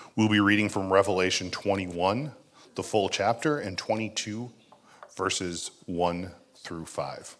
We'll be reading from Revelation 21, the full chapter, and 22, verses 1 through 5.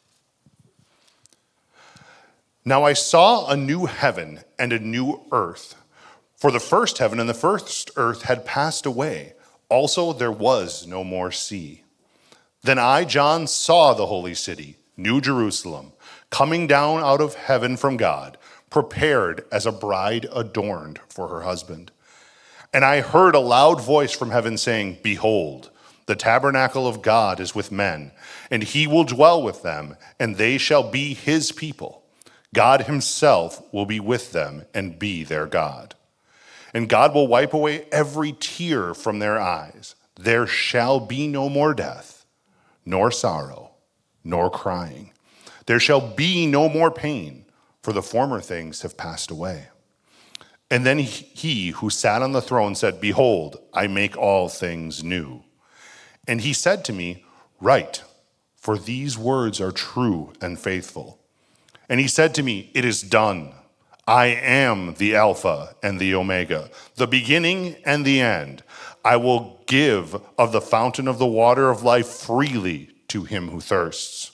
Now I saw a new heaven and a new earth, for the first heaven and the first earth had passed away. Also there was no more sea. Then I, John, saw the holy city, New Jerusalem, coming down out of heaven from God, prepared as a bride adorned for her husband. And I heard a loud voice from heaven saying, "Behold, the tabernacle of God is with men, and he will dwell with them, and they shall be his people. God himself will be with them and be their God. And God will wipe away every tear from their eyes. There shall be no more death, nor sorrow, nor crying. There shall be no more pain, for the former things have passed away." And then he who sat on the throne said, "Behold, I make all things new." And he said to me, "Write, for these words are true and faithful." And he said to me, "It is done. I am the Alpha and the Omega, the beginning and the end. I will give of the fountain of the water of life freely to him who thirsts.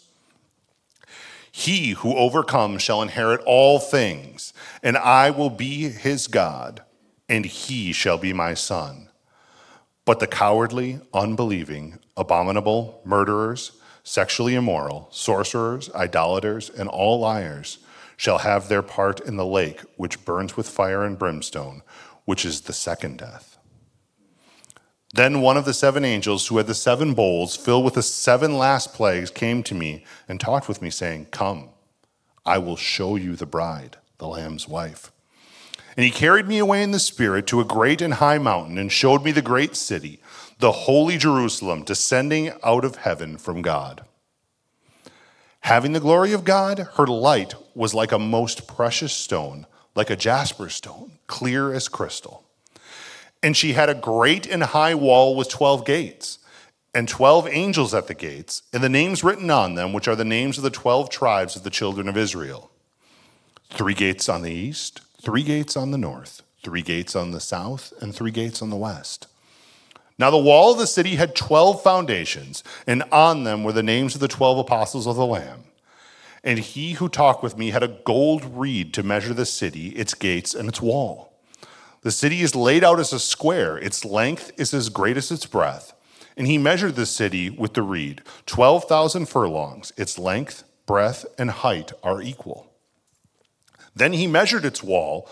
He who overcomes shall inherit all things, and I will be his God, and he shall be my son. But the cowardly, unbelieving, abominable, murderers, sexually immoral, sorcerers, idolaters, and all liars shall have their part in the lake which burns with fire and brimstone, which is the second death." Then one of the seven angels who had the seven bowls filled with the seven last plagues came to me and talked with me, saying, "Come, I will show you the bride, the Lamb's wife." And he carried me away in the Spirit to a great and high mountain and showed me the great city, the holy Jerusalem, descending out of heaven from God. Having the glory of God, her light was like a most precious stone, like a jasper stone, clear as crystal. And she had a great and high wall with 12 gates, and 12 angels at the gates, and the names written on them, which are the names of the 12 tribes of the children of Israel. 3 gates on the east, 3 gates on the north, 3 gates on the south, and 3 gates on the west. Now the wall of the city had 12 foundations, and on them were the names of the 12 apostles of the Lamb. And he who talked with me had a gold reed to measure the city, its gates, and its wall. The city is laid out as a square. Its length is as great as its breadth. And he measured the city with the reed, 12,000 furlongs. Its length, breadth, and height are equal. Then he measured its wall,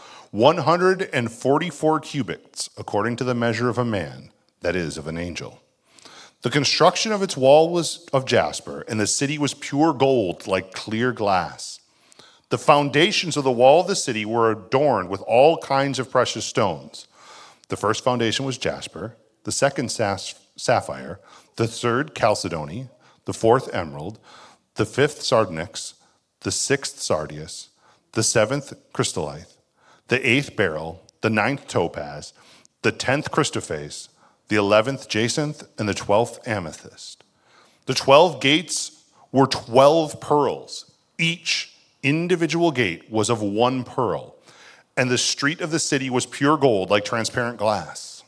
144 cubits, according to the measure of a man, that is, of an angel. The construction of its wall was of jasper, and the city was pure gold, like clear glass. The foundations of the wall of the city were adorned with all kinds of precious stones. The first foundation was jasper, the second sapphire, the third chalcedony, the fourth emerald, the fifth sardonyx, the sixth sardius, the seventh chrysolite, the eighth beryl, the ninth topaz, the 10th Christophase, the 11th jacinth, and the 12th amethyst. The 12 gates were 12 pearls. Each individual gate was of 1 pearl, and the street of the city was pure gold, like transparent glass.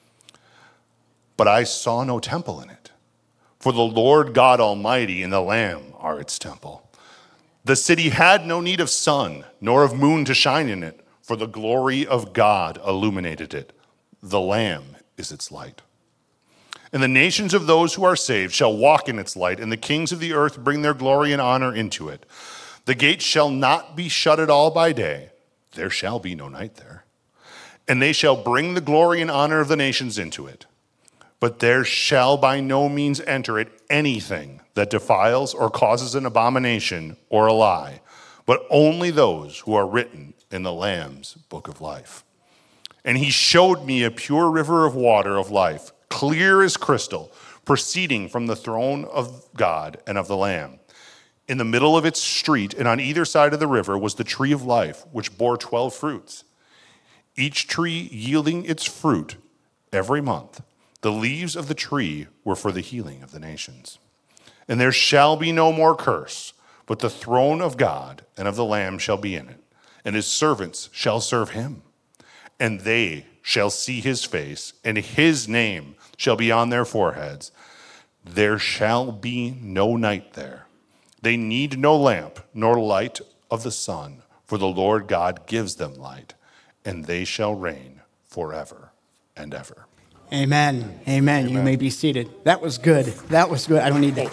But I saw no temple in it, for the Lord God Almighty and the Lamb are its temple. The city had no need of sun, nor of moon to shine in it, for the glory of God illuminated it. The Lamb is its light. And the nations of those who are saved shall walk in its light, and the kings of the earth bring their glory and honor into it. The gates shall not be shut at all by day. There shall be no night there. And they shall bring the glory and honor of the nations into it. But there shall by no means enter it anything that defiles or causes an abomination or a lie, but only those who are written in the Lamb's book of life. And he showed me a pure river of water of life, clear as crystal, proceeding from the throne of God and of the Lamb. In the middle of its street and on either side of the river was the tree of life, which bore 12 fruits, each tree yielding its fruit every month. The leaves of the tree were for the healing of the nations. And there shall be no more curse, but the throne of God and of the Lamb shall be in it, and his servants shall serve him. And they shall see his face, and his name shall be on their foreheads. There shall be no night there. They need no lamp nor light of the sun, for the Lord God gives them light, and they shall reign forever and ever. Amen. Amen. You may be seated. That was good. That was good. I don't need that.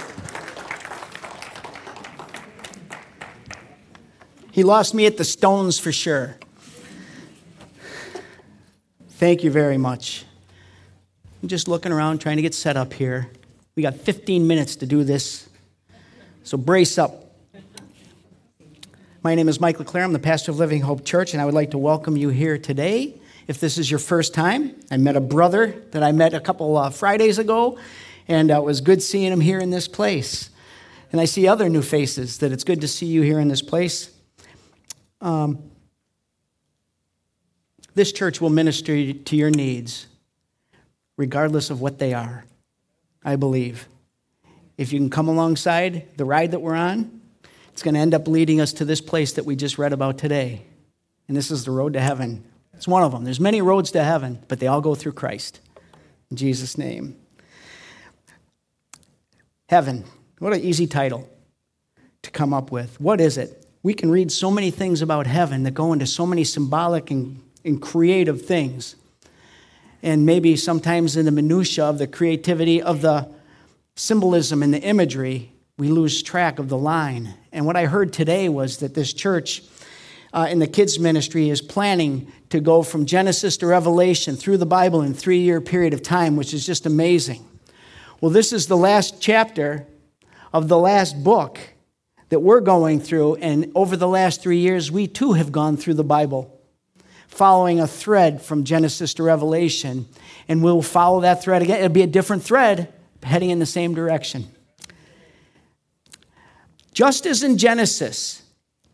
He lost me at the Stones for sure. Thank you very much. I'm just looking around, trying to get set up here. We got 15 minutes to do this, so brace up. My name is Mike LeClaire. I'm the pastor of Living Hope Church, and I would like to welcome you here today. If this is your first time, I met a brother that I met a couple Fridays ago, and it was good seeing him here in this place. And I see other new faces that it's good to see you here in this place. This church will minister to your needs, regardless of what they are, I believe. If you can come alongside the ride that we're on, it's going to end up leading us to this place that we just read about today. And this is the road to heaven. It's one of them. There's many roads to heaven, but they all go through Christ. In Jesus' name. Heaven. What an easy title to come up with. What is it? We can read so many things about heaven that go into so many symbolic and creative things. And maybe sometimes in the minutia of the creativity of the symbolism and the imagery, we lose track of the line. And what I heard today was that this church in the kids ministry is planning to go from Genesis to Revelation through the Bible in a 3-year period of time, which is just amazing. Well, this is the last chapter of the last book that we're going through, and over the last 3 years, we too have gone through the Bible, following a thread from Genesis to Revelation, and we'll follow that thread again. It'll be a different thread, heading in the same direction. Just as Genesis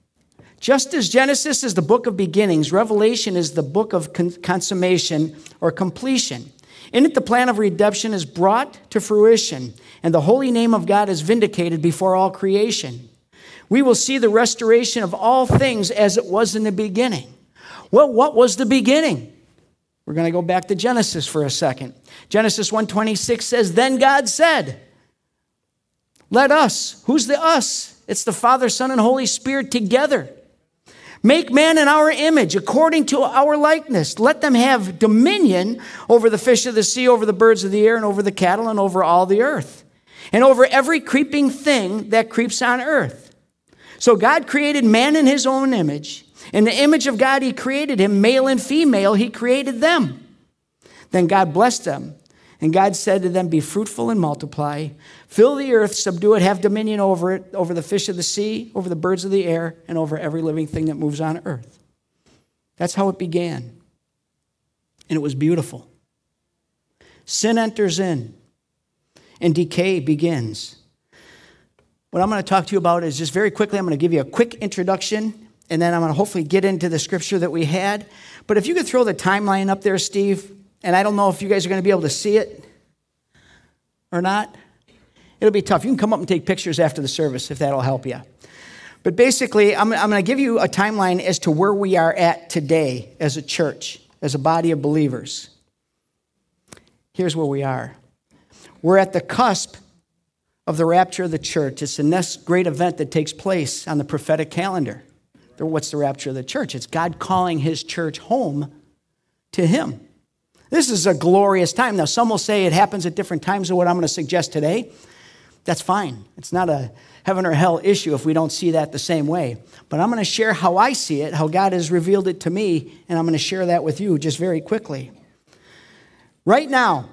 is the book of beginnings, Revelation is the book of consummation or completion. In it, the plan of redemption is brought to fruition, and the holy name of God is vindicated before all creation. We will see the restoration of all things as it was in the beginning. Well, what was the beginning? We're going to go back to Genesis for a second. Genesis 1:26 says, "Then God said, let us," who's the us? It's the Father, Son, and Holy Spirit together, "make man in our image, according to our likeness. Let them have dominion over the fish of the sea, over the birds of the air, and over the cattle, and over all the earth, and over every creeping thing that creeps on earth." So God created man in his own image. In the image of God, he created him, male and female, he created them. Then God blessed them, and God said to them, "Be fruitful and multiply, fill the earth, subdue it, have dominion over it, over the fish of the sea, over the birds of the air, and over every living thing that moves on earth." That's how it began. And it was beautiful. Sin enters in, and decay begins. What I'm going to talk to you about is just very quickly, I'm going to give you a quick introduction, and then I'm going to hopefully get into the scripture that we had. But if you could throw the timeline up there, Steve, and I don't know if you guys are going to be able to see it or not. It'll be tough. You can come up and take pictures after the service if that'll help you. But basically, I'm going to give you a timeline as to where we are at today as a church, as a body of believers. Here's where we are. We're at the cusp of the rapture of the church. It's the next great event that takes place on the prophetic calendar. What's the rapture of the church? It's God calling his church home to him. This is a glorious time. Now, some will say it happens at different times than what I'm going to suggest today. That's fine. It's not a heaven or hell issue if we don't see that the same way. But I'm going to share how I see it, how God has revealed it to me, and I'm going to share that with you just very quickly. Right now,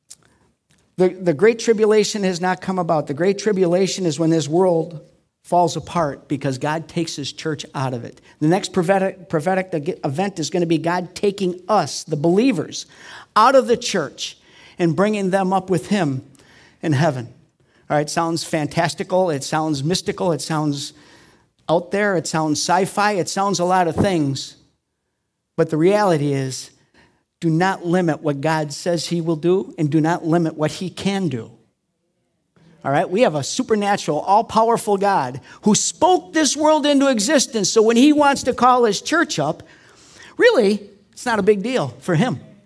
the Great Tribulation has not come about. The Great Tribulation is when this world falls apart because God takes his church out of it. The next prophetic event is going to be God taking us, the believers, out of the church and bringing them up with him in heaven. All right, it sounds fantastical. It sounds mystical. It sounds out there. It sounds sci-fi. It sounds a lot of things. But the reality is, do not limit what God says he will do, and do not limit what he can do. All right, we have a supernatural, all-powerful God who spoke this world into existence. So when he wants to call his church up, really, it's not a big deal for him.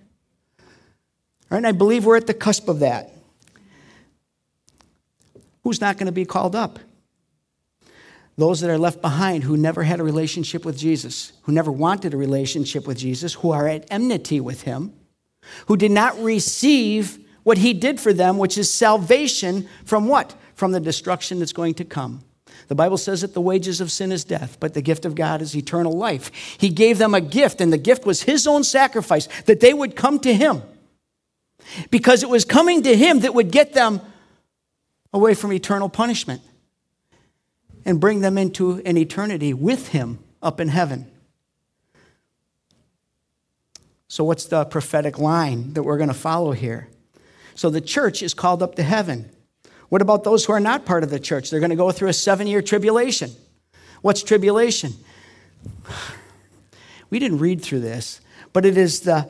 Right? And I believe we're at the cusp of that. Who's not going to be called up? Those that are left behind who never had a relationship with Jesus, who never wanted a relationship with Jesus, who are at enmity with him, who did not receive what he did for them, which is salvation from what? From the destruction that's going to come. The Bible says that the wages of sin is death, but the gift of God is eternal life. He gave them a gift, and the gift was his own sacrifice, that they would come to him. Because it was coming to him that would get them away from eternal punishment and bring them into an eternity with him up in heaven. So what's the prophetic line that we're going to follow here? So the church is called up to heaven. What about those who are not part of the church? They're going to go through a 7-year tribulation. What's tribulation? We didn't read through this, but it's the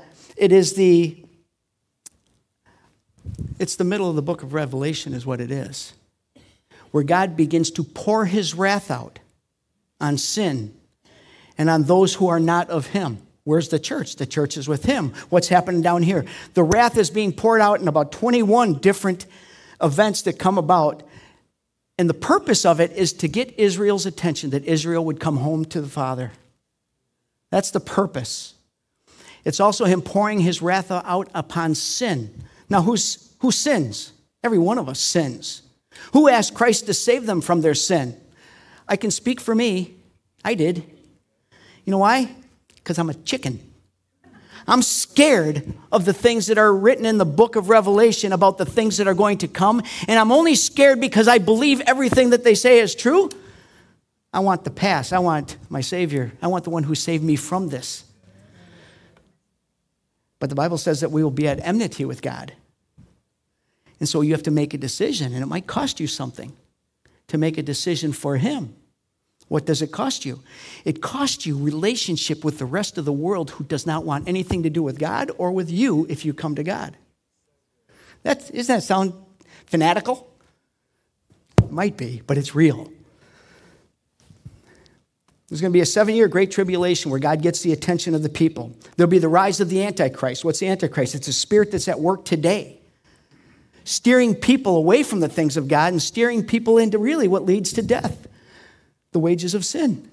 middle of the book of Revelation is what it is, where God begins to pour his wrath out on sin and on those who are not of him. Where's the church? The church is with him. What's happening down here? The wrath is being poured out in about 21 different events that come about. And the purpose of it is to get Israel's attention, that Israel would come home to the Father. That's the purpose. It's also him pouring his wrath out upon sin. Now, who sins? Every one of us sins. Who asked Christ to save them from their sin? I can speak for me. I did. You know why? Because I'm a chicken. I'm scared of the things that are written in the book of Revelation about the things that are going to come. And I'm only scared because I believe everything that they say is true. I want the past. I want my Savior. I want the one who saved me from this. But the Bible says that we will be at enmity with God. And so you have to make a decision, and it might cost you something to make a decision for him. What does it cost you? It costs you relationship with the rest of the world who does not want anything to do with God or with you if you come to God. Doesn't that sound fanatical? It might be, but it's real. There's going to be a 7-year great tribulation where God gets the attention of the people. There'll be the rise of the Antichrist. What's the Antichrist? It's a spirit that's at work today, steering people away from the things of God and steering people into really what leads to death. The wages of sin.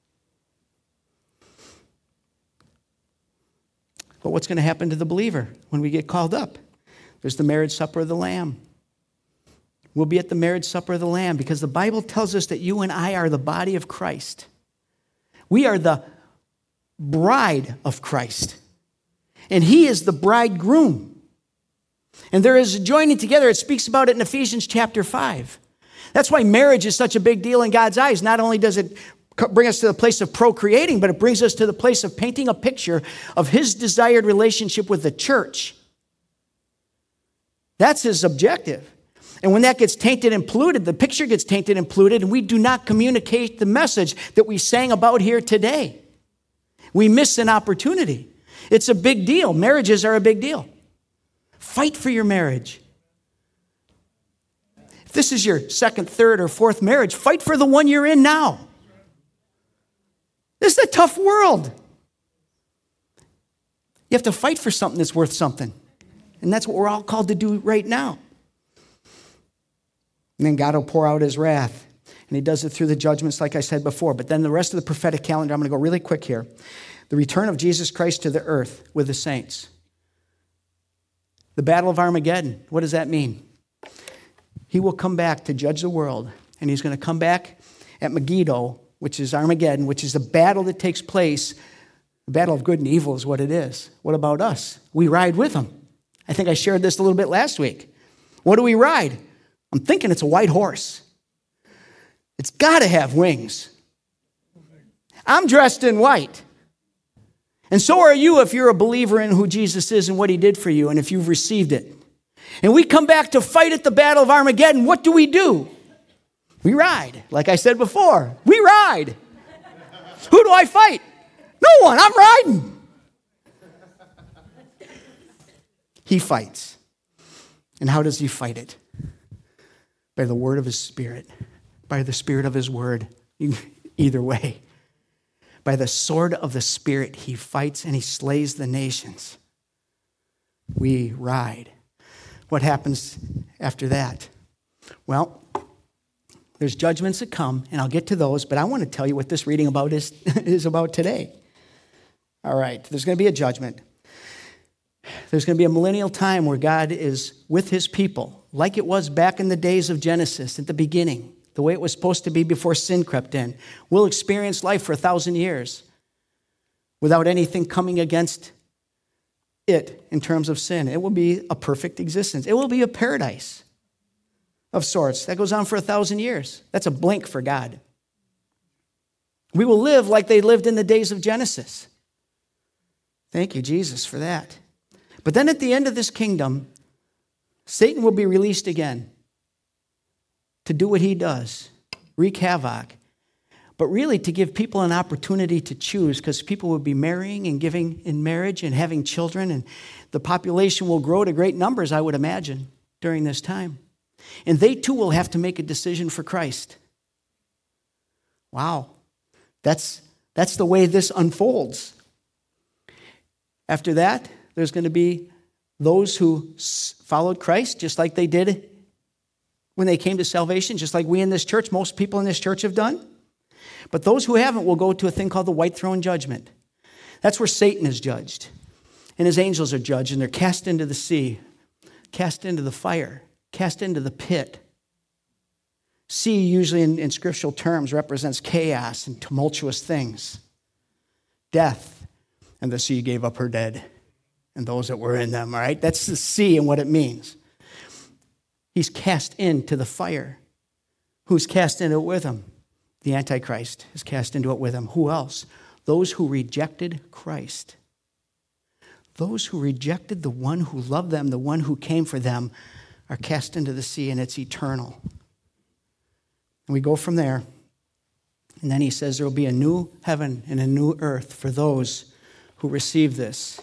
But what's going to happen to the believer when we get called up? There's the marriage supper of the Lamb. We'll be at the marriage supper of the Lamb because the Bible tells us that you and I are the body of Christ. We are the bride of Christ. And he is the bridegroom. And there is a joining together. It speaks about it in Ephesians chapter 5. That's why marriage is such a big deal in God's eyes. Not only does it bring us to the place of procreating, but it brings us to the place of painting a picture of his desired relationship with the church. That's his objective. And when that gets tainted and polluted, the picture gets tainted and polluted, and we do not communicate the message that we sang about here today. We miss an opportunity. It's a big deal. Marriages are a big deal. Fight for your marriage. If this is your second, third, or fourth marriage, fight for the one you're in now. This is a tough world. You have to fight for something that's worth something. And that's what we're all called to do right now. And then God will pour out his wrath. And he does it through the judgments, like I said before. But then the rest of the prophetic calendar, I'm going to go really quick here. The return of Jesus Christ to the earth with the saints. The battle of Armageddon. What does that mean? He will come back to judge the world. And he's going to come back at Megiddo, which is Armageddon, which is the battle that takes place. The battle of good and evil is what it is. What about us? We ride with him. I think I shared this a little bit last week. What do we ride? I'm thinking it's a white horse. It's got to have wings. I'm dressed in white. And so are you if you're a believer in who Jesus is and what he did for you and if you've received it. And we come back to fight at the battle of Armageddon. What do? We ride. Like I said before, we ride. Who do I fight? No one. I'm riding. He fights. And how does he fight it? By the word of his Spirit. By the Spirit of his word. Either way. By the sword of the Spirit, he fights and he slays the nations. we ride. What happens after that? Well, there's judgments that come, and I'll get to those, but I want to tell you what this reading about is about today. All right, there's going to be a judgment. There's going to be a millennial time where God is with his people, like it was back in the days of Genesis at the beginning, the way it was supposed to be before sin crept in. We'll experience life for 1,000 years without anything coming against it in terms of sin. It will be a perfect existence. It will be a paradise of sorts. That goes on for 1,000 years. That's a blink for God. We will live like they lived in the days of Genesis. Thank you, Jesus, for that. But then at the end of this kingdom, Satan will be released again to do what he does, wreak havoc, but really to give people an opportunity to choose, because people will be marrying and giving in marriage and having children, and the population will grow to great numbers, I would imagine, during this time. And they too will have to make a decision for Christ. Wow. That's the way this unfolds. After that, there's going to be those who followed Christ, just like they did when they came to salvation, just like we in this church, most people in this church have done. But those who haven't will go to a thing called the white throne judgment. That's where Satan is judged, and his angels are judged, and they're cast into the sea, cast into the fire, cast into the pit. Sea, usually in scriptural terms, represents chaos and tumultuous things. Death, and the sea gave up her dead, and those that were in them, all right? That's the sea and what it means. He's cast into the fire. Who's cast into it with him? The Antichrist is cast into it with him. Who else? Those who rejected Christ. Those who rejected the one who loved them, the one who came for them, are cast into the sea, and it's eternal. And we go from there. And then he says there will be a new heaven and a new earth for those who receive this.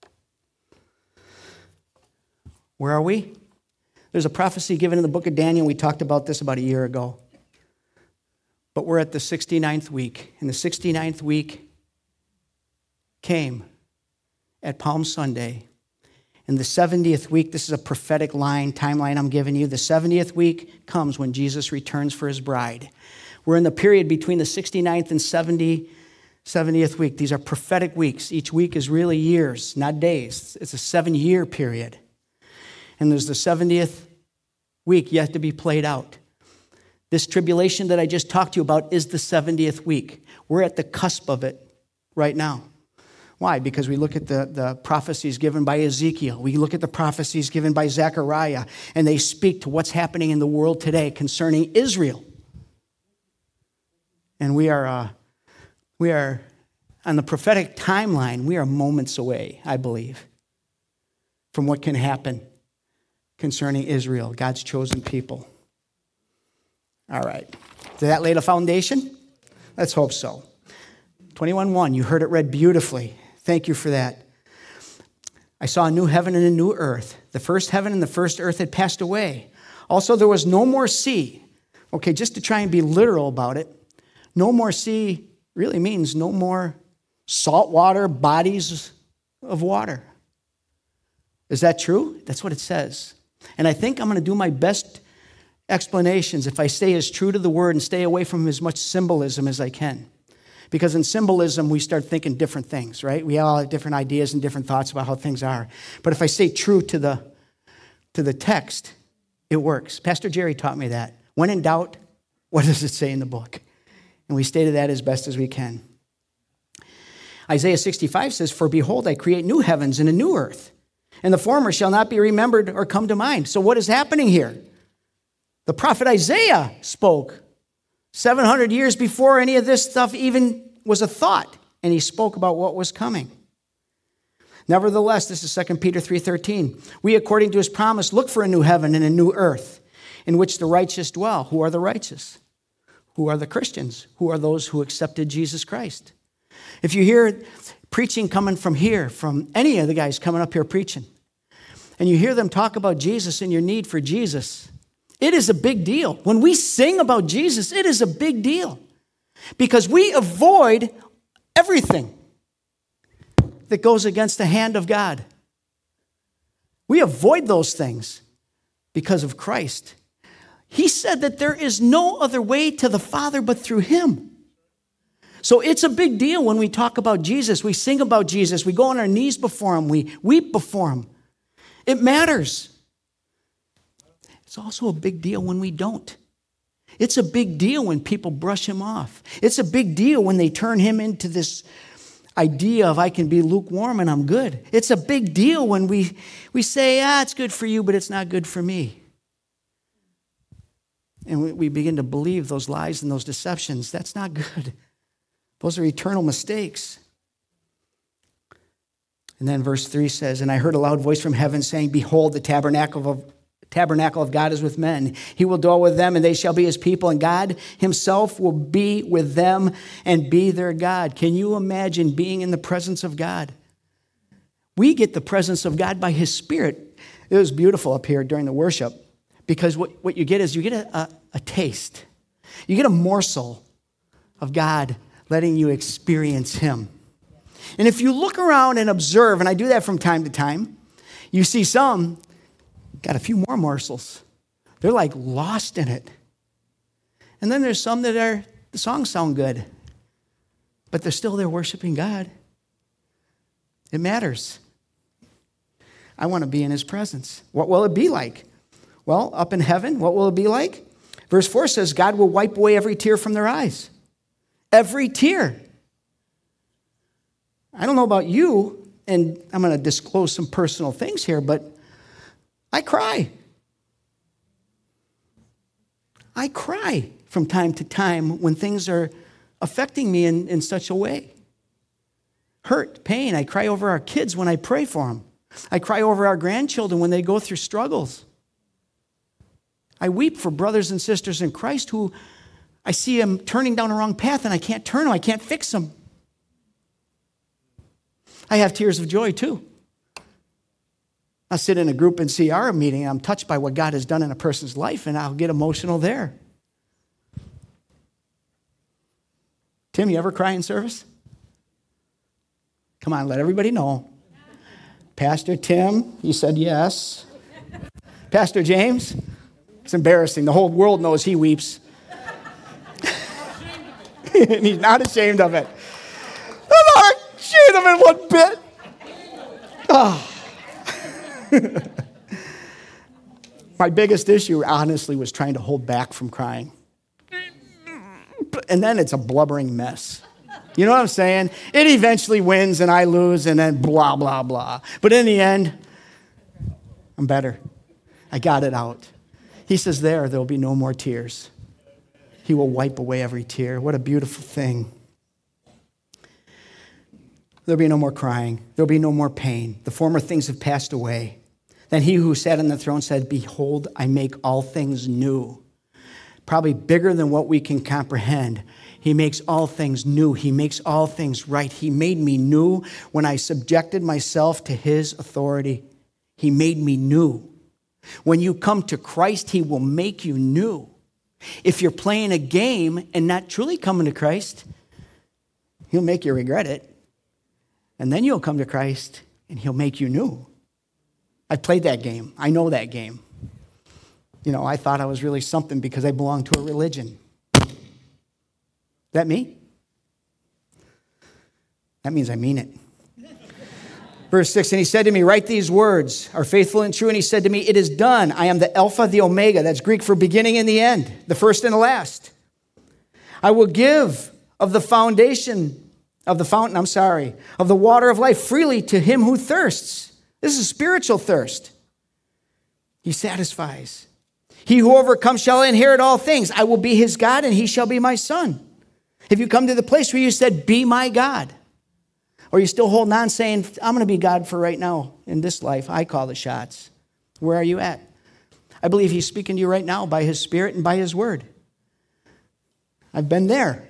Where are we? There's a prophecy given in the book of Daniel. We talked about this about a year ago. But we're at the 69th week. And the 69th week came at Palm Sunday. And the 70th week, this is a prophetic timeline I'm giving you. The 70th week comes when Jesus returns for his bride. We're in the period between the 69th and 70th week. These are prophetic weeks. Each week is really years, not days. It's a 7-year period. And there's the 70th week yet to be played out. This tribulation that I just talked to you about is the 70th week. We're at the cusp of it right now. Why? Because we look at the prophecies given by Ezekiel. We look at the prophecies given by Zechariah, and they speak to what's happening in the world today concerning Israel. And we are on the prophetic timeline, we are moments away, I believe, from what can happen concerning Israel, God's chosen people. All right. Did that lay the foundation? Let's hope so. 21:1, you heard it read beautifully. Thank you for that. I saw a new heaven and a new earth. The first heaven and the first earth had passed away. Also, there was no more sea. Okay, just to try and be literal about it, no more sea really means no more saltwater bodies of water. Is that true? That's what it says. And I think I'm going to do my best explanations if I stay as true to the word and stay away from as much symbolism as I can. Because in symbolism, we start thinking different things, right? We all have different ideas and different thoughts about how things are. But if I stay true to the text, it works. Pastor Jerry taught me that. When in doubt, what does it say in the book? And we stay to that as best as we can. Isaiah 65 says, "For behold, I create new heavens and a new earth, and the former shall not be remembered or come to mind." So what is happening here? The prophet Isaiah spoke 700 years before any of this stuff even was a thought, and he spoke about what was coming. Nevertheless, this is 2 Peter 3:13. "We, according to his promise, look for a new heaven and a new earth in which the righteous dwell." Who are the righteous? Who are the Christians? Who are those who accepted Jesus Christ? If you hear preaching coming from here, from any of the guys coming up here preaching, and you hear them talk about Jesus and your need for Jesus, it is a big deal. When we sing about Jesus, it is a big deal because we avoid everything that goes against the hand of God. We avoid those things because of Christ. He said that there is no other way to the Father but through him. So it's a big deal when we talk about Jesus. We sing about Jesus. We go on our knees before him. We weep before him. It matters. It's also a big deal when we don't. It's a big deal when people brush him off. It's a big deal when they turn him into this idea of I can be lukewarm and I'm good. It's a big deal when we say, it's good for you, but it's not good for me. And we begin to believe those lies and those deceptions. That's not good. Those are eternal mistakes. And then verse 3 says, and I heard a loud voice from heaven saying, behold, the tabernacle of God is with men. He will dwell with them, and they shall be his people, and God himself will be with them and be their God. Can you imagine being in the presence of God? We get the presence of God by his Spirit. It was beautiful up here during the worship, because what you get is you get a taste. You get a morsel of God letting you experience him. And if you look around and observe, and I do that from time to time, you see some got a few more morsels. They're like lost in it. And then there's some that the songs sound good, but they're still there worshiping God. It matters. I want to be in his presence. What will it be like? Well, up in heaven, what will it be like? Verse 4 says, God will wipe away every tear from their eyes. Every tear. I don't know about you, and I'm going to disclose some personal things here, but I cry. I cry from time to time when things are affecting me in such a way. Hurt, pain. I cry over our kids when I pray for them. I cry over our grandchildren when they go through struggles. I weep for brothers and sisters in Christ who I see them turning down the wrong path and I can't turn them. I can't fix them. I have tears of joy too. I'll sit in a group and CR meeting, and I'm touched by what God has done in a person's life, and I'll get emotional there. Tim, you ever cry in service? Come on, let everybody know. Pastor Tim, you said yes. Pastor James, it's embarrassing. The whole world knows he weeps. And he's not ashamed of it. I'm not ashamed of it one bit. Oh. My biggest issue, honestly, was trying to hold back from crying. And then it's a blubbering mess. You know what I'm saying? It eventually wins and I lose and then blah, blah, blah. But in the end, I'm better. I got it out. He says there'll be no more tears. He will wipe away every tear. What a beautiful thing. There'll be no more crying. There'll be no more pain. The former things have passed away. Then he who sat on the throne said, behold, I make all things new. Probably bigger than what we can comprehend. He makes all things new. He makes all things right. He made me new when I subjected myself to his authority. He made me new. When you come to Christ, he will make you new. If you're playing a game and not truly coming to Christ, he'll make you regret it. And then you'll come to Christ and he'll make you new. I've played that game. I know that game. You know, I thought I was really something because I belonged to a religion. That me? That means I mean it. Verse 6, and he said to me, write these words, are faithful and true. And he said to me, it is done. I am the Alpha, the Omega. That's Greek for beginning and the end, the first and the last. I will give of the fountain of the water of life freely to him who thirsts. This is spiritual thirst. He satisfies. He who overcomes shall inherit all things. I will be his God and he shall be my son. Have you come to the place where you said, be my God? Or are you still holding on saying, I'm going to be God for right now in this life. I call the shots. Where are you at? I believe he's speaking to you right now by his Spirit and by his word. I've been there.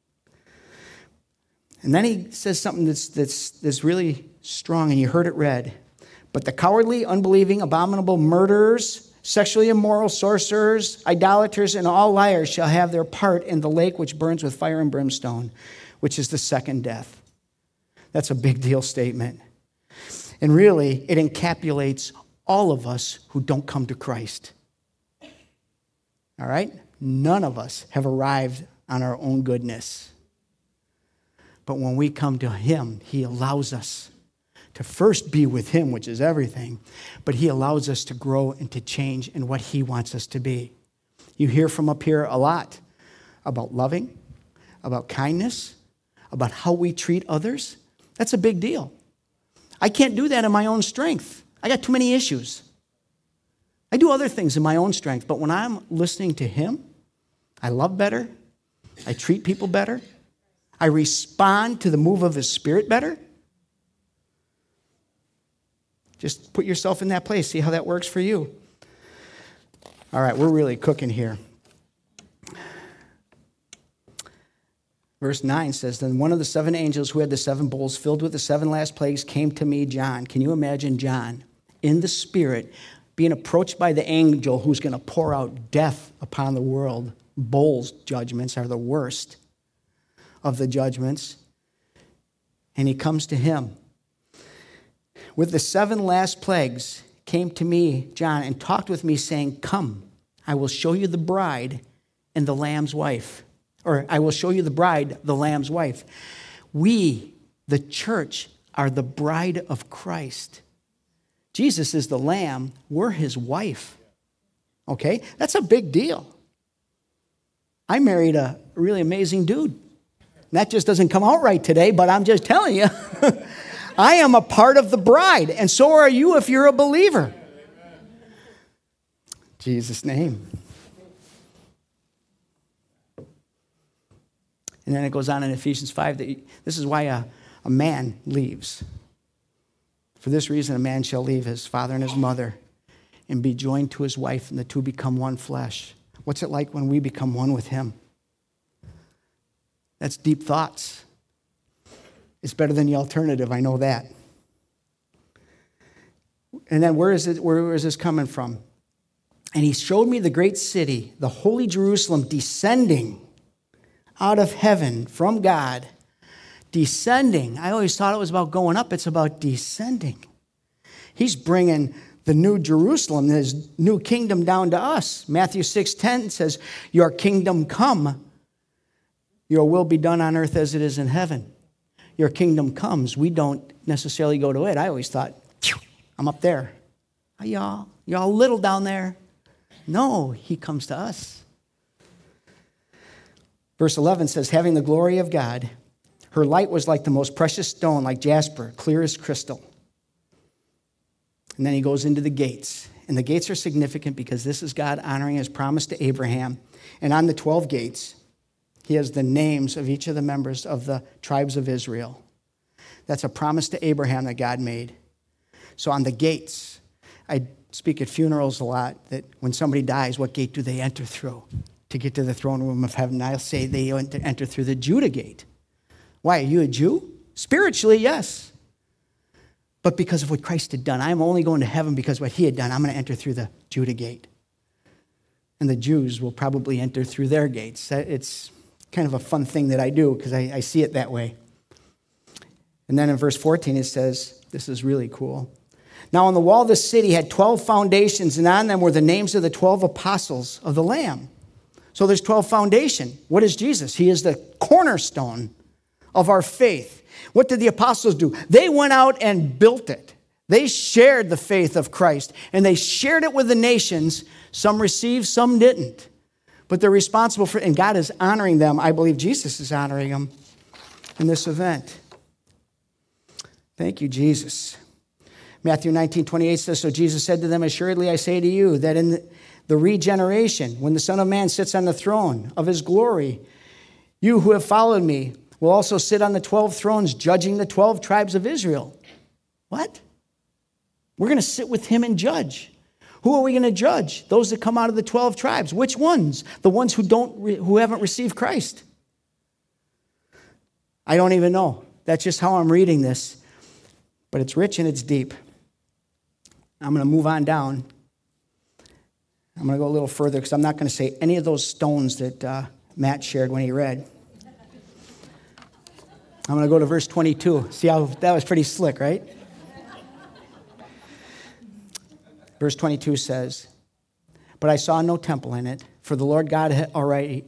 And then he says something that's really strong, and you heard it read. But the cowardly, unbelieving, abominable murderers, sexually immoral, sorcerers, idolaters, and all liars shall have their part in the lake which burns with fire and brimstone, which is the second death. That's a big deal statement. And really, it encapsulates all of us who don't come to Christ. All right? None of us have arrived on our own goodness. But when we come to him, he allows us to first be with him, which is everything, but he allows us to grow and to change in what he wants us to be. You hear from up here a lot about loving, about kindness, about how we treat others. That's a big deal. I can't do that in my own strength. I got too many issues. I do other things in my own strength, but when I'm listening to him, I love better. I treat people better. I respond to the move of his Spirit better. Just put yourself in that place. See how that works for you. All right, we're really cooking here. Verse 9 says, then one of the 7 angels who had the 7 bowls filled with the 7 last plagues came to me, John. Can you imagine John in the Spirit being approached by the angel who's going to pour out death upon the world? Bowls judgments are the worst of the judgments. And he comes to him. With the 7 last plagues came to me, John, and talked with me, saying, come, I will show you the bride and the Lamb's wife. Or I will show you the bride, the Lamb's wife. We, the church, are the bride of Christ. Jesus is the Lamb. We're his wife. Okay? That's a big deal. I married a really amazing dude. That just doesn't come out right today, but I'm just telling you. I am a part of the bride, and so are you if you're a believer. Jesus' name. And then it goes on in Ephesians 5 that this is why a man leaves. For this reason, a man shall leave his father and his mother and be joined to his wife, and the two become one flesh. What's it like when we become one with him? That's deep thoughts. It's better than the alternative, I know that. And then where is this coming from? And he showed me the great city, the holy Jerusalem, descending out of heaven from God. Descending. I always thought it was about going up. It's about descending. He's bringing the new Jerusalem, his new kingdom down to us. Matthew 6:10 says, your kingdom come. Your will be done on earth as it is in heaven. Your kingdom comes. We don't necessarily go to it. I always thought, I'm up there. Hi, y'all. Y'all little down there. No, he comes to us. Verse 11 says, having the glory of God, her light was like the most precious stone, like jasper, clear as crystal. And then he goes into the gates. And the gates are significant because this is God honoring his promise to Abraham. And on the 12 gates, he has the names of each of the members of the tribes of Israel. That's a promise to Abraham that God made. So on the gates, I speak at funerals a lot that when somebody dies, what gate do they enter through to get to the throne room of heaven? I'll say they enter through the Judah gate. Why, are you a Jew? Spiritually, yes. But because of what Christ had done, I'm only going to heaven because of what he had done. I'm going to enter through the Judah gate. And the Jews will probably enter through their gates. It's kind of a fun thing that I do because I see it that way. And then in verse 14 it says, this is really cool. Now on the wall of the city had 12 foundations, and on them were the names of the 12 apostles of the Lamb. So there's 12 foundation. What is Jesus? He is the cornerstone of our faith. What did the apostles do? They went out and built it. They shared the faith of Christ, and they shared it with the nations. Some received, some didn't. But they're responsible for it, and God is honoring them. I believe Jesus is honoring them in this event. Thank you, Jesus. Matthew 19:28 says, so Jesus said to them, assuredly I say to you that in the regeneration, when the Son of Man sits on the throne of his glory, you who have followed me will also sit on the 12 thrones, judging the 12 tribes of Israel. What? We're going to sit with him and judge. Who are we going to judge? Those that come out of the 12 tribes. Which ones? The ones who haven't received Christ. I don't even know. That's just how I'm reading this. But it's rich and it's deep. I'm going to move on down. I'm going to go a little further because I'm not going to say any of those stones that Matt shared when he read. I'm going to go to verse 22. See how that was pretty slick, right? Verse 22 says, but I saw no temple in it, for the Lord God Almighty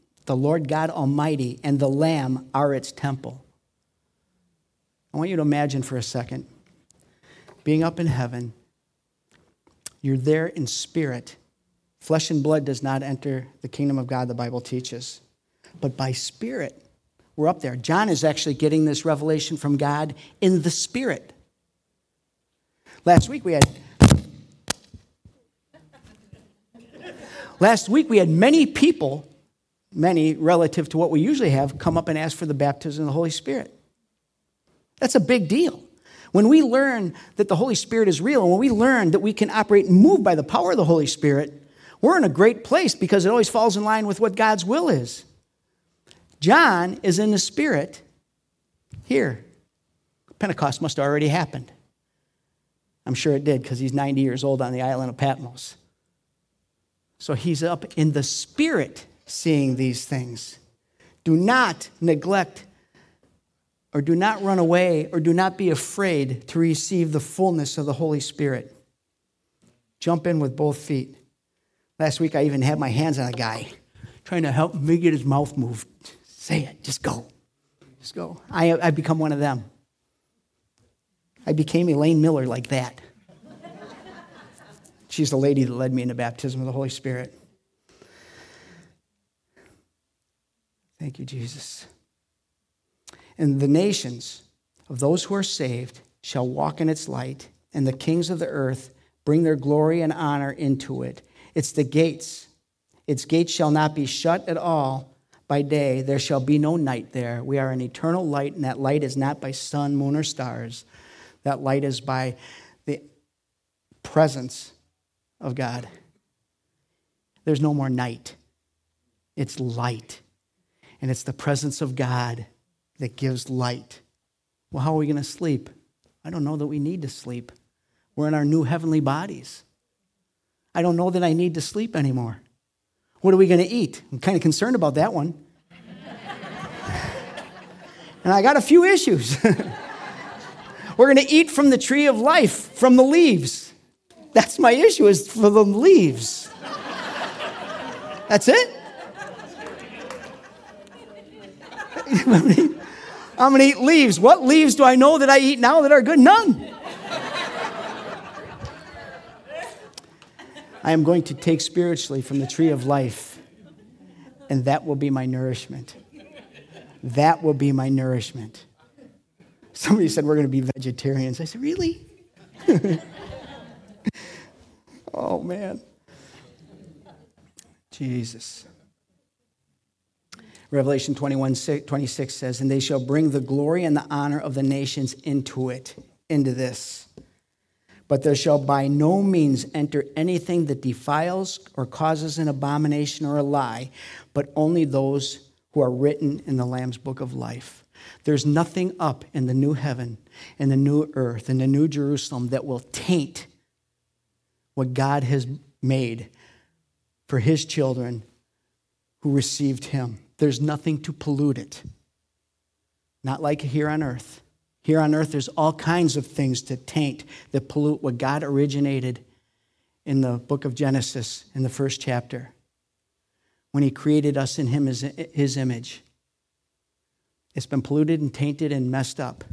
and the Lamb are its temple. I want you to imagine for a second, being up in heaven, you're there in spirit. Flesh and blood does not enter the kingdom of God, the Bible teaches. But by spirit, we're up there. John is actually getting this revelation from God in the spirit. Last week we had many people, many relative to what we usually have, come up and ask for the baptism of the Holy Spirit. That's a big deal. When we learn that the Holy Spirit is real, and when we learn that we can operate and move by the power of the Holy Spirit, we're in a great place because it always falls in line with what God's will is. John is in the Spirit here. Pentecost must have already happened. I'm sure it did because he's 90 years old on the island of Patmos. So he's up in the Spirit seeing these things. Do not neglect or do not run away or do not be afraid to receive the fullness of the Holy Spirit. Jump in with both feet. Last week I even had my hands on a guy trying to help me get his mouth moved. Say it. Just go. Just go. I become one of them. I became Elaine Miller like that. She's the lady that led me in the baptism of the Holy Spirit. Thank you, Jesus. And the nations of those who are saved shall walk in its light, and the kings of the earth bring their glory and honor into it. It's the gates. Its gates shall not be shut at all by day. There shall be no night there. We are an eternal light, and that light is not by sun, moon, or stars. That light is by the presence of God. There's no more night. It's light. And it's the presence of God that gives light. Well, how are we going to sleep? I don't know that we need to sleep. We're in our new heavenly bodies. I don't know that I need to sleep anymore. What are we going to eat? I'm kind of concerned about that one. And I got a few issues. We're going to eat from the tree of life, from the leaves. That's my issue, is for the leaves. That's it? I'm going to eat leaves. What leaves do I know that I eat now that are good? None. I am going to take spiritually from the tree of life, and that will be my nourishment. That will be my nourishment. Somebody said we're going to be vegetarians. I said, really? Oh, man. Jesus. Revelation 21:26 says, and they shall bring the glory and the honor of the nations into this. But there shall by no means enter anything that defiles or causes an abomination or a lie, but only those who are written in the Lamb's book of life. There's nothing up in the new heaven and the new earth and the new Jerusalem that will taint what God has made for his children who received him. There's nothing to pollute it. Not like here on earth. Here on earth, there's all kinds of things to taint, that pollute what God originated in the book of Genesis in the first chapter when he created us in his image. It's been polluted and tainted and messed up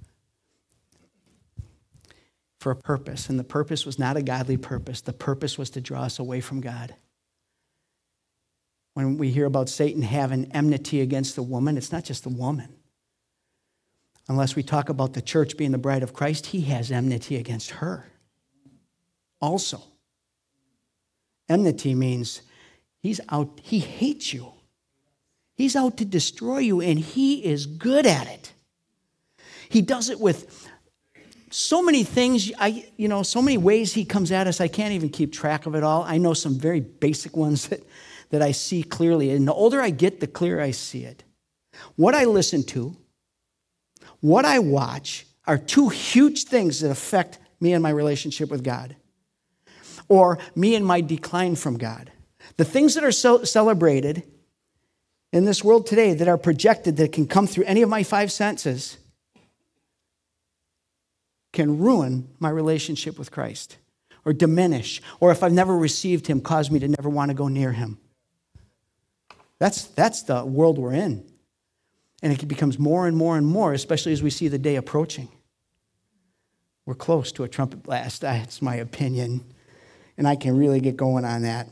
for a purpose, and the purpose was not a godly purpose. The purpose was to draw us away from God. When we hear about Satan having enmity against the woman, it's not just the woman. Unless we talk about the church being the bride of Christ, he has enmity against her also. Enmity means he's out, he hates you. He's out to destroy you, and he is good at it. He does it with so many things, so many ways he comes at us. I can't even keep track of it all. I know some very basic ones that I see clearly. And the older I get, the clearer I see it. What I listen to, what I watch are two huge things that affect me and my relationship with God, or me and my decline from God. The things that are celebrated in this world today that are projected, that can come through any of my five senses, can ruin my relationship with Christ, or diminish, or if I've never received him, cause me to never want to go near him. That's the world we're in. And it becomes more and more and more, especially as we see the day approaching. We're close to a trumpet blast. That's my opinion. And I can really get going on that.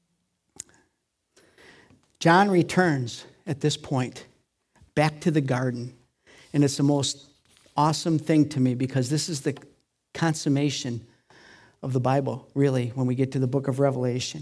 John returns at this point back to the garden. And it's the most awesome thing to me because this is the consummation of the Bible, really, when we get to the book of Revelation.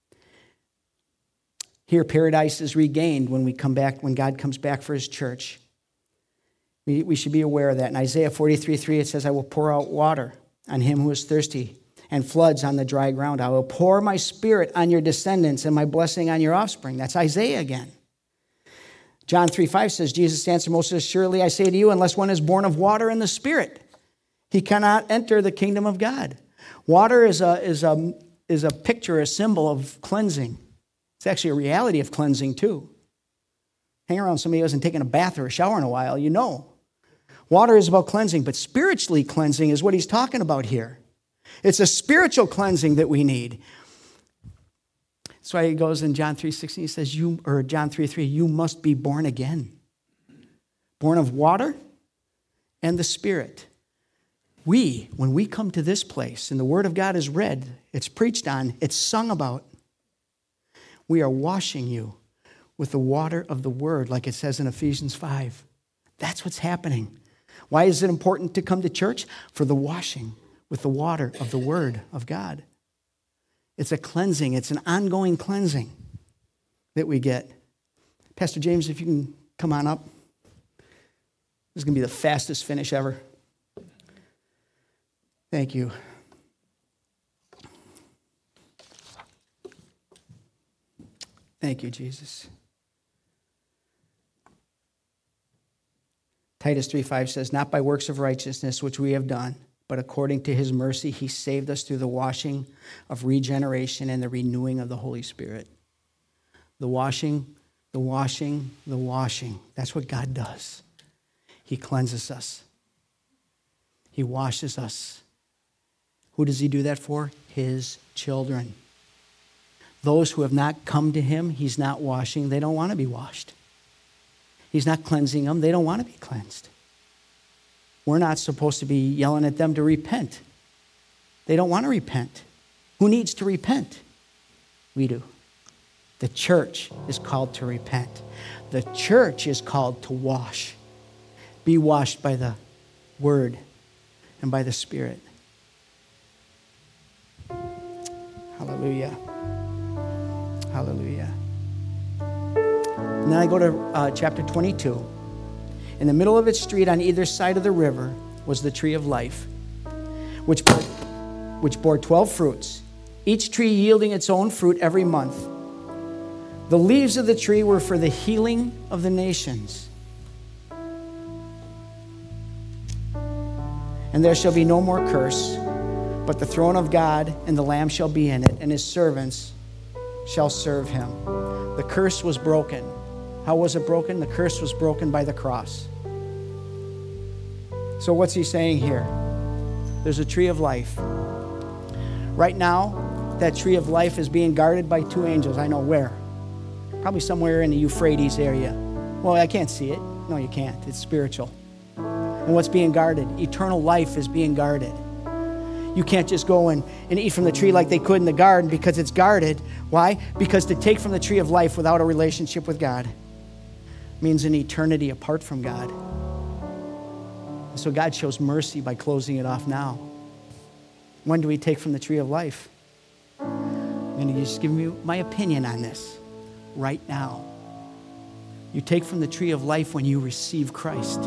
Here, paradise is regained when we come back, when God comes back for his church. We should be aware of that. In Isaiah 43:3, it says, I will pour out water on him who is thirsty and floods on the dry ground. I will pour my spirit on your descendants and my blessing on your offspring. That's Isaiah again. John 3:5 says, Jesus answered, most assuredly I say to you, unless one is born of water and the Spirit, he cannot enter the kingdom of God. Water is a picture, a symbol of cleansing. It's actually a reality of cleansing too. Hang around somebody who hasn't taken a bath or a shower in a while, you know. Water is about cleansing, but spiritually cleansing is what he's talking about here. It's a spiritual cleansing that we need. That's why he goes in John 3:16, he says, John 3:3, you must be born again. Born of water and the Spirit. When we come to this place and the Word of God is read, it's preached on, it's sung about, we are washing you with the water of the Word, like it says in Ephesians 5. That's what's happening. Why is it important to come to church? For the washing with the water of the Word of God. It's a cleansing. It's an ongoing cleansing that we get. Pastor James, if you can come on up. This is going to be the fastest finish ever. Thank you. Thank you, Jesus. Titus 3:5 says, not by works of righteousness which we have done, but according to his mercy, he saved us through the washing of regeneration and the renewing of the Holy Spirit. The washing, the washing, the washing. That's what God does. He cleanses us. He washes us. Who does he do that for? His children. Those who have not come to him, he's not washing. They don't want to be washed. He's not cleansing them. They don't want to be cleansed. We're not supposed to be yelling at them to repent. They don't want to repent. Who needs to repent? We do. The church is called to repent. The church is called to wash. Be washed by the Word and by the Spirit. Hallelujah. Hallelujah. And then I go to chapter 22. In the middle of its street on either side of the river was the tree of life, which bore 12 fruits, each tree yielding its own fruit every month. The leaves of the tree were for the healing of the nations. And there shall be no more curse, but the throne of God and the Lamb shall be in it, and his servants shall serve him. The curse was broken. How was it broken? The curse was broken by the cross. So what's he saying here? There's a tree of life. Right now, that tree of life is being guarded by two angels. I know where. Probably somewhere in the Euphrates area. Well, I can't see it. No, you can't. It's spiritual. And what's being guarded? Eternal life is being guarded. You can't just go and eat from the tree like they could in the garden because it's guarded. Why? Because to take from the tree of life without a relationship with God means an eternity apart from God. So God shows mercy by closing it off now. When do we take from the tree of life? I'm going to just give you my opinion on this. Right now. You take from the tree of life when you receive Christ.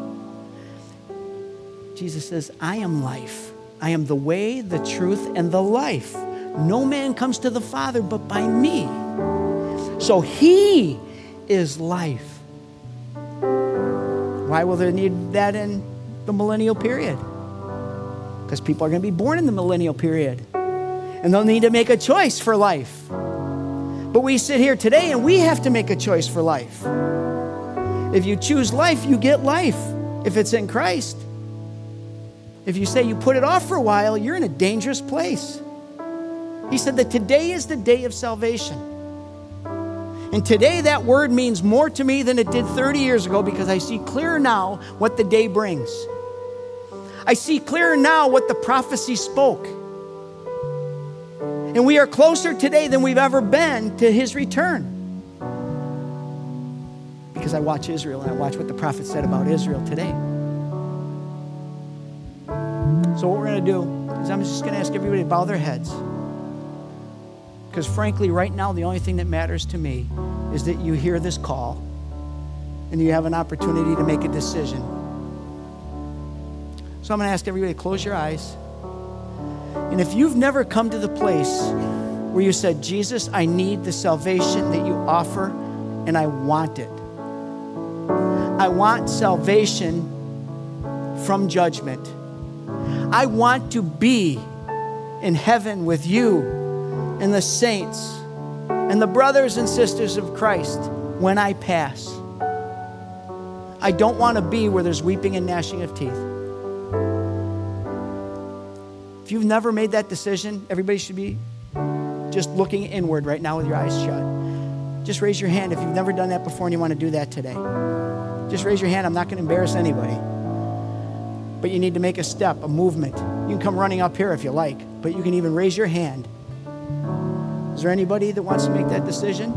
Jesus says, I am life. I am the way, the truth, and the life. No man comes to the Father but by me. So he is life. Why will there need that in the millennial period? Because people are going to be born in the millennial period. And they'll need to make a choice for life. But we sit here today and we have to make a choice for life. If you choose life, you get life. If it's in Christ. If you say you put it off for a while, you're in a dangerous place. He said that today is the day of salvation. And today that word means more to me than it did 30 years ago because I see clearer now what the day brings. I see clearer now what the prophecy spoke. And we are closer today than we've ever been to his return. Because I watch Israel and I watch what the prophet said about Israel today. So what we're going to do is I'm just going to ask everybody to bow their heads. Because frankly, right now, the only thing that matters to me is that you hear this call and you have an opportunity to make a decision. So I'm going to ask everybody to close your eyes. And if you've never come to the place where you said, Jesus, I need the salvation that you offer and I want it. I want salvation from judgment. I want to be in heaven with you and the saints and the brothers and sisters of Christ when I pass. I don't want to be where there's weeping and gnashing of teeth. If you've never made that decision, everybody should be just looking inward right now with your eyes shut. Just raise your hand if you've never done that before and you want to do that today. Just raise your hand. I'm not going to embarrass anybody. But you need to make a step, a movement. You can come running up here if you like, but you can even raise your hand. Is there anybody that wants to make that decision?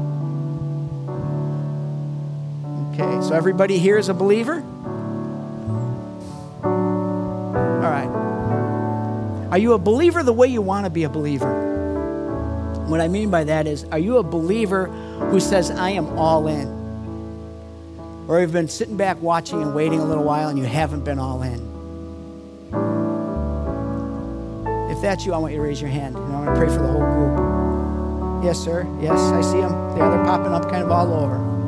Okay, so everybody here is a believer? All right. Are you a believer the way you want to be a believer? What I mean by that is, are you a believer who says, I am all in? Or you've been sitting back watching and waiting a little while and you haven't been all in? If that's you, I want you to raise your hand. And I want to pray for the whole group. Yes, sir. Yes, I see them. They're popping up kind of all over.